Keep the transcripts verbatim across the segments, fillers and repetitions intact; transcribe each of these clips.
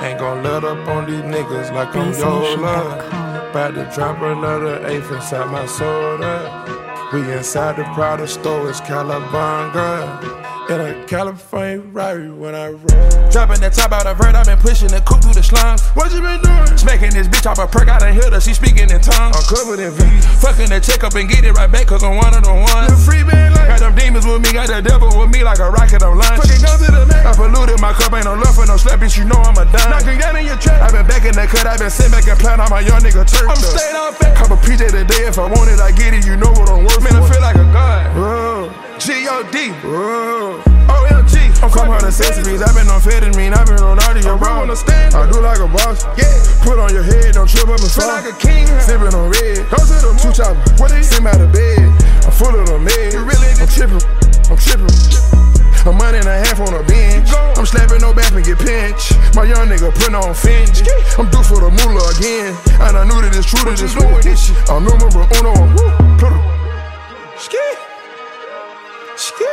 Ain't gon' let up on these niggas like I'm Yola. About to drop another eighth inside my soda. We inside the Prada store, it's Calabunga. In a California Rari when I roll. Dropping that top out of vert, I been pushing the coupe through the slums. What you been doing? Smacking this bitch off a perk, I done heard her, she speaking in tongues. I'm covered in V's. Fucking the check up and get it right back, cause I'm one of the ones. The free band like. Got them demons with me, got the devil with me like a rocket on lunch. Fucking guns to the neck. I polluted my cup, ain't no love for no slap, bitch, you know I'm a dime. Knocking down in your trap. I been back in the cut, I been sitting back and plan on my young nigga turf. I'm staying out fat. Cop a P J today, if I want it, I get it, you know what I'm worth. Man, I feel like a god. Whoa. G O D. Whoa. O M G. I'm come out of accessories, I been on amphetamine, I been on audio, bro. On the stand, I do like a boss. Yeah. Put on your head, don't trip up and fall. Feel like a king. Sipping on red. Go to the two chopper. What is? Sit out of bed. I'm full of the meds. You really? I'm tripping. I'm tripping. A month and a half on a bench. I'm slapping no back and get pinched. My young nigga putting on Finch. I'm due for the moolah again. And I knew that it's true to this doing this shit. I'm number uno. Pluto. Ski. Ski.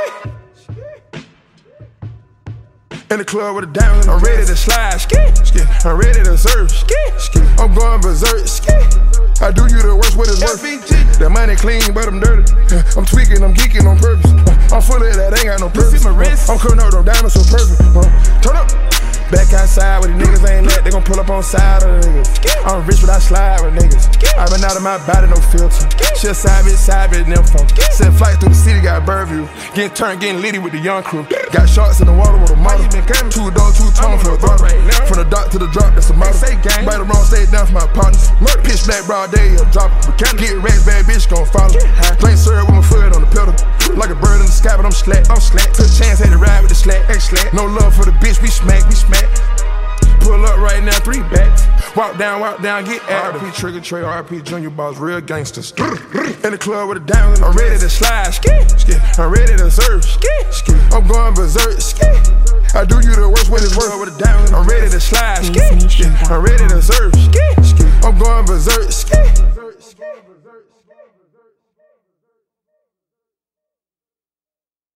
In the club with a diamond, I'm ready to slide. Ski. Ski. I'm ready to surf. Ski. Ski. I'm going berserk. Ski. I do you the worst, what it's worth. That money clean, but I'm dirty. I'm tweaking, I'm geeking on purpose. I'm full of that, ain't got no purpose. I'm cutting up them diamonds so perfect. Turn up. Back outside with the niggas ain't let, they gon' pull up on side of the niggas. I'm rich but I slide with niggas. I been out of my body, no filter. Shit side bitch, side bitch, them folk. Sent flight through the city, got Burview. Getting turned, getting litty with the young crew. Got shots in the water with a model. Two dogs, two tone for a throttle. From the dock to the drop, that's a model. Right or wrong, stay down for my partners. Pitch black, broad day, a drop. Get racks, bad bitch gon' follow. Plain syrup with my foot on the pedal. Like a bird in the sky, but I'm slack. I'm slack. Took a chance, had to ride with the slack. No love for the bitch, we smack, we smack. Pull up right now, three backs. Walk down, walk down, get out. R P Trigger Trey, R P Junior Boss, real gangsters. In the club with a diamond, I'm ready to slide. I'm ready to surf. I'm going berserk. I do you the worst when it's worth with a diamond. I'm ready to slide. I'm ready to surf. I'm going berserk.